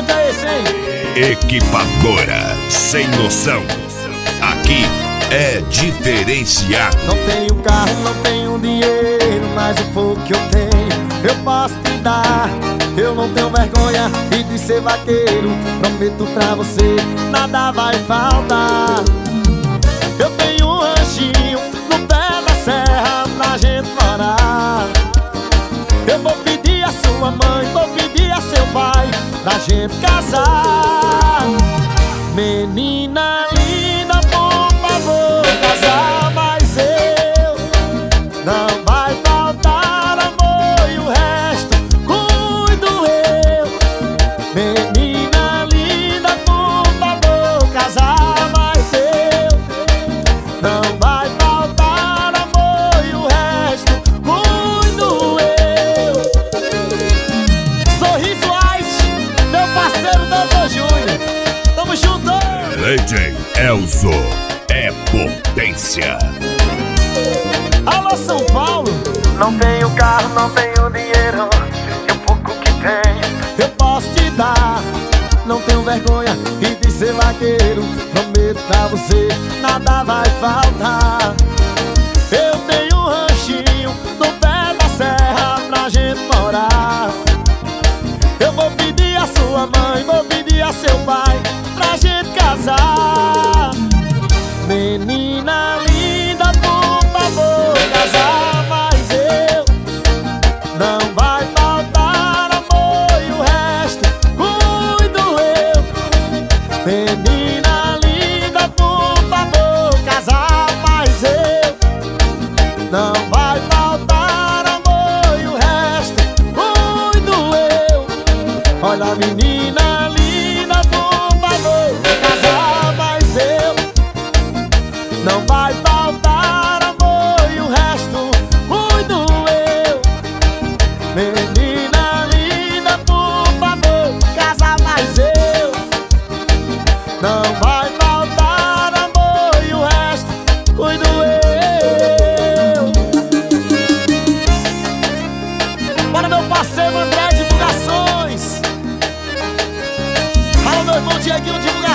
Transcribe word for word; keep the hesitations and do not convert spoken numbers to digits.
assunto é esse, hein? Equipadora Sem Noção. Aqui é diferenciado. Não tenho carro, não tenho dinheiro, mas o pouco que eu tenho eu posso te dar. Eu não tenho vergonha e de ser vaqueiro. Prometo pra você, nada vai faltar. Eu tenho um ranchinho no pé da serra pra gente morar. Eu vou pedir a sua mãe, vou pedir a seu pai pra gente casar. Menina linda, por favor, casar. Mas eu não vai faltar amor e o resto cuido eu. Menina linda, por favor, casar. Mas eu não vai faltar amor e o resto cuido eu. Sorriso White, meu parceiro doutor Júnior, tamo junto. D J Elzo é potência. Alô São Paulo. Não tenho carro, não tenho dinheiro, e o pouco que tenho eu posso te dar. Não tenho vergonha e de ser vaqueiro. Prometo pra você, nada vai faltar. Eu tenho um ranchinho no pé da serra pra gente morar. Eu vou pedir a sua mãe, vou pedir a seu pai pra gente casar. Menina linda, por favor, casar. Mas eu não vai faltar amor e o resto cuido eu. Menina linda, por favor, casar. Mas eu não vai faltar amor e o resto cuido eu. Olha, menina linda, por favor, casar. Mas eu não vai faltar amor e o resto cuido eu. Menina linda, por favor, casar. Mas eu não vai faltar amor e o resto cuido eu. Bora, meu parceiro André Divulgações. Alô, meu irmão Dieguinho Divulgações.